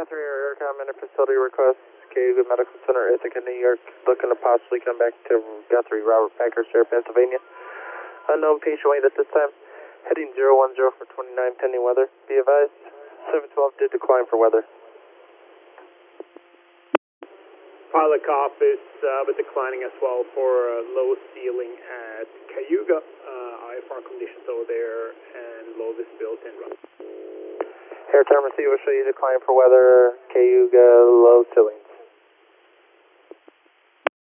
Guthrie Air Command facility request. Cayuga Medical Center, Ithaca, New York. Looking to possibly come back to Guthrie, Robert Packard, Pennsylvania. Unknown patient weight at this time. Heading 010 for 29 pending weather. Be advised, 712 did decline for weather. Pilot copies, but declining as well for low ceiling at Cayuga. IFR conditions over there and low visibility and run. Air time receiver, show you decline for weather. Cayuga, low ceiling.